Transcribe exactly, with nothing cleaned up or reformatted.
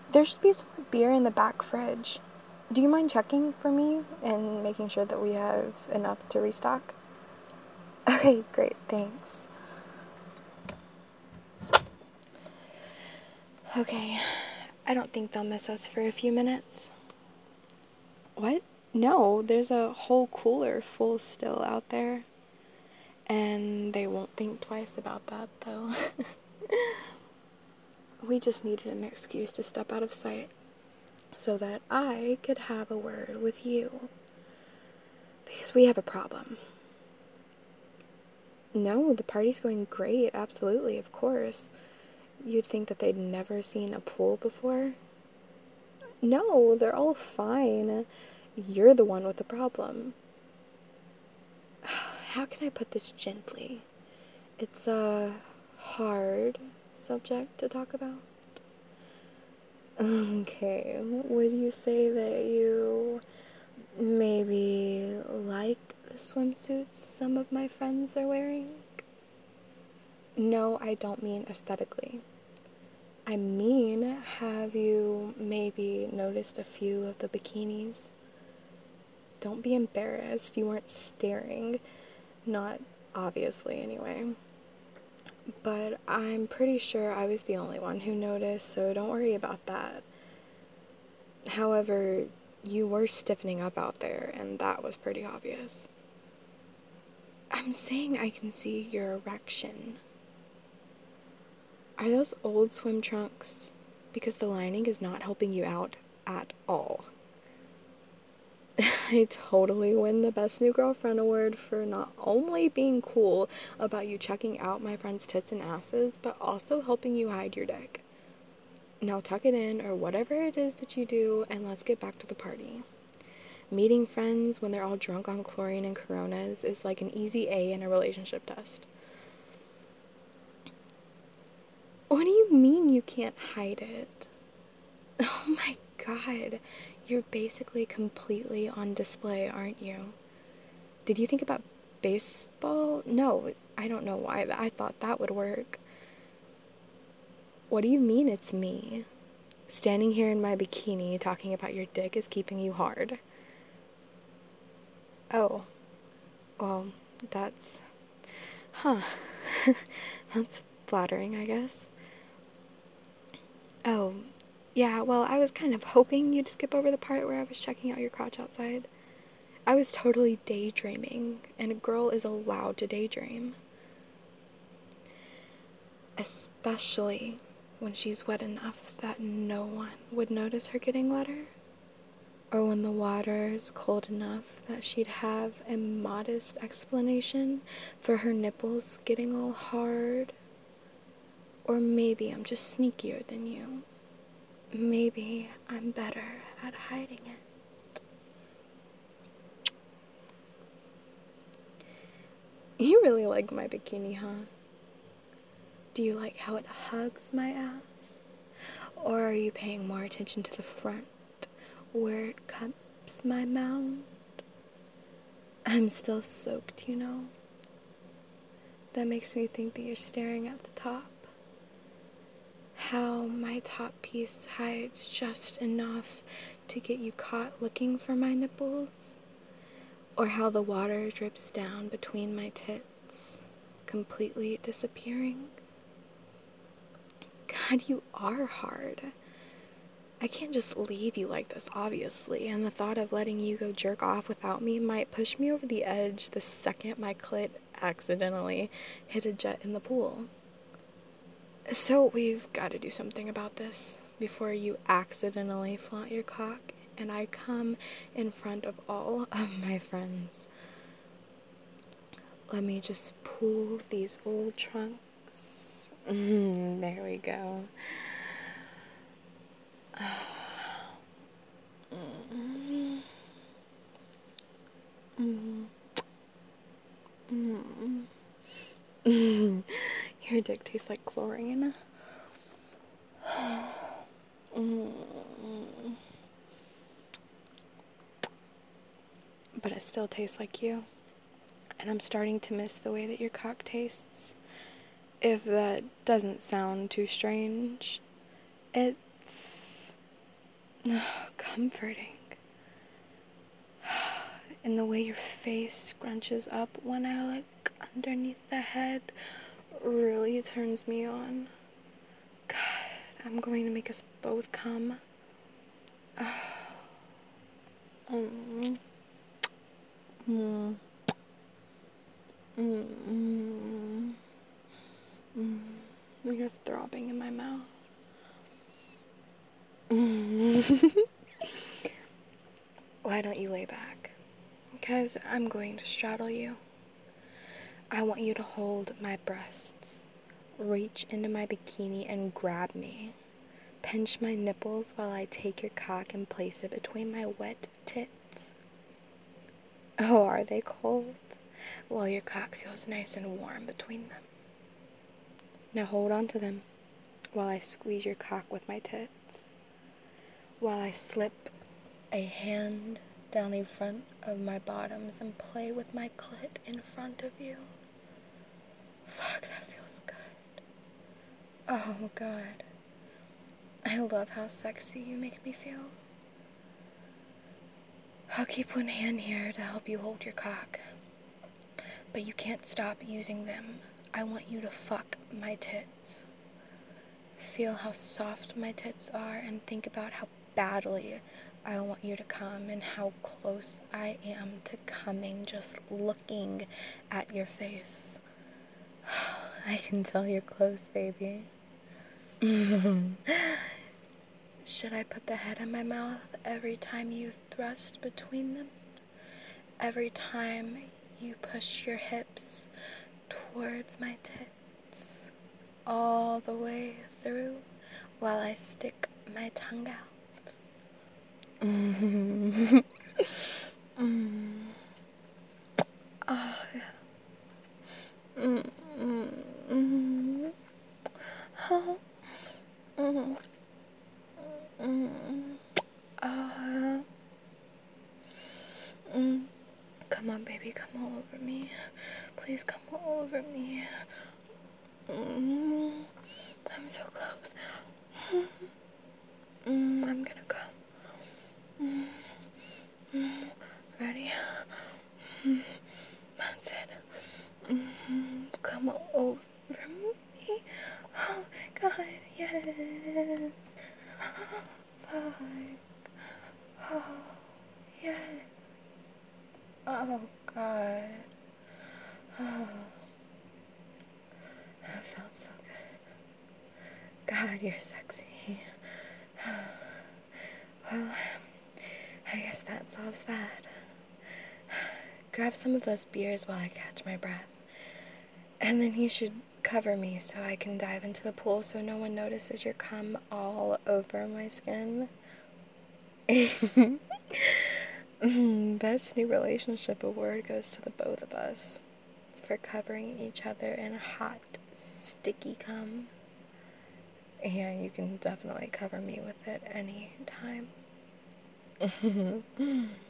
There should be some beer in the back fridge. Do you mind checking for me and making sure that we have enough to restock? Okay, great, thanks. Okay, I don't think they'll miss us for a few minutes. What? No, there's a whole cooler full still out there. And they won't think twice about that, though. We just needed an excuse to step out of sight so that I could have a word with you. Because we have a problem. No, the party's going great, absolutely, of course. You'd think that they'd never seen a pool before. No, they're all fine. You're the one with the problem. How can I put this gently? It's a hard subject to talk about. Okay, would you say that you maybe like the swimsuits some of my friends are wearing? No, I don't mean aesthetically. I mean, have you maybe noticed a few of the bikinis? Don't be embarrassed, you weren't staring. Not obviously, anyway. But I'm pretty sure I was the only one who noticed, so don't worry about that. However, you were stiffening up out there, and that was pretty obvious. I'm saying I can see your erection. Are those old swim trunks? Because the lining is not helping you out at all. I totally win the Best New Girlfriend award for not only being cool about you checking out my friend's tits and asses, but also helping you hide your dick. Now tuck it in, or whatever it is that you do, and let's get back to the party. Meeting friends when they're all drunk on chlorine and Coronas is like an easy A in a relationship test. What do you mean you can't hide it? Oh my god, you're basically completely on display, aren't you? Did you think about baseball? No, I don't know why I thought that would work. What do you mean it's me? Standing here in my bikini talking about your dick is keeping you hard. Oh, well, that's... Huh. That's flattering, I guess. Oh, yeah, well, I was kind of hoping you'd skip over the part where I was checking out your crotch outside. I was totally daydreaming, and a girl is allowed to daydream. Especially when she's wet enough that no one would notice her getting wetter. Or when the water is cold enough that she'd have a modest explanation for her nipples getting all hard. Or maybe I'm just sneakier than you. Maybe I'm better at hiding it. You really like my bikini, huh? Do you like how it hugs my ass? Or are you paying more attention to the front, where it cups my mound? I'm still soaked, you know. That makes me think that you're staring at the top. How my top piece hides just enough to get you caught looking for my nipples. Or how the water drips down between my tits, completely disappearing. God, you are hard. I can't just leave you like this, obviously, and the thought of letting you go jerk off without me might push me over the edge the second my clit accidentally hit a jet in the pool. So we've got to do something about this before you accidentally flaunt your cock and I come in front of all of my friends. Let me just pull these old trunks. Mm, there we go. Mm. Mm. Mm. Mm. Your dick tastes like chlorine. Mm. But it still tastes like you. And I'm starting to miss the way that your cock tastes. If that doesn't sound too strange, it's comforting. And the way your face scrunches up when I look underneath the head really turns me on. God, I'm going to make us both come. Mm. Mm. Mm. Mm. Mm. You're throbbing in my mouth. Mm. Why don't you lay back? Because I'm going to straddle you. I want you to hold my breasts, reach into my bikini and grab me. Pinch my nipples while I take your cock and place it between my wet tits. Oh, are they cold? Well, your cock feels nice and warm between them. Now hold on to them while I squeeze your cock with my tits. While I slip a hand down the front of my bottoms and play with my clit in front of you. Fuck, that feels good. Oh, God. I love how sexy you make me feel. I'll keep one hand here to help you hold your cock. But you can't stop using them. I want you to fuck my tits. Feel how soft my tits are and think about how badly I want you to come and how close I am to coming just looking at your face. I can tell you're close, baby. Should I put the head in my mouth every time you thrust between them? Every time you push your hips towards my tits, all the way through, while I stick my tongue out. Mm. Mm. Oh, yeah. Mm, mm, mm. Oh. Mm. Mm. Oh. Mm. Come on, baby, come all over me. Please come all over me. Mm. I'm so close. Mm. I'm gonna come. Mm. Mm. Ready? Mm. That's it. Mm. Come all over me. Oh, God, yes. Fuck. Oh, yes. Oh, God. Oh. That felt so good. God, you're sexy. Well, I guess that solves that. Grab some of those beers while I catch my breath. And then you should cover me so I can dive into the pool so no one notices your cum all over my skin. Best new relationship award goes to the both of us for covering each other in hot, sticky cum. Yeah, you can definitely cover me with it any time.